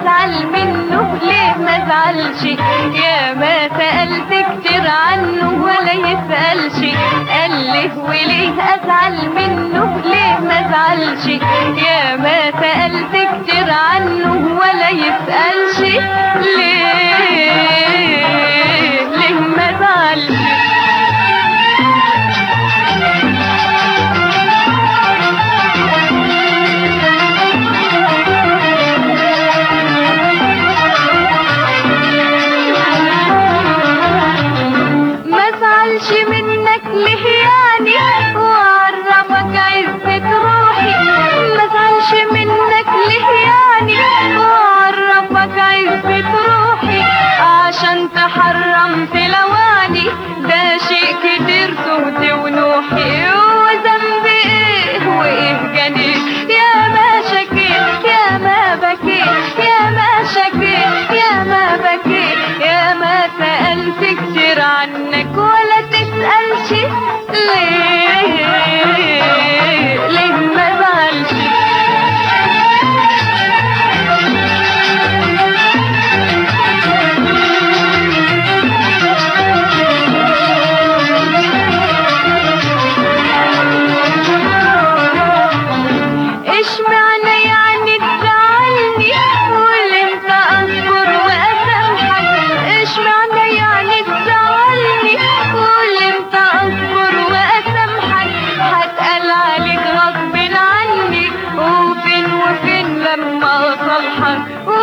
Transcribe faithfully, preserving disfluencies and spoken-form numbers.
ازعل منه ليه ما ازعلش؟ يا ما سألت كتير عنه ولا يسألش. قال لي وليه ازعل منه ليه ما ازعلش؟ يا ما سألت كتير عنه ولا يسألش. ليه ليه ما ازعلش؟ منك ليه يعني وعرفك عزة روحي؟ ما زعلش منك ليه يعني وعرفك عزة روحي؟ عشان تحرم تلواني ده شيء كتير صوتي ونوحي. وذنبي ايه وايه جنيت؟ يا ما شكيت يا ما بكيت يا ما شكيت يا ما بكيت يا ما سألت كتير عنك ولا تسألش. ليه ليه ما زعلش؟ اشمعنى يعني تزعلني واللي انت اصبر واسامحك؟ اشمعنى يعني تزعلني واللي انت اصبر واسامحك؟ هتقال عليك غصب عني وفين وفين لما اصالحك.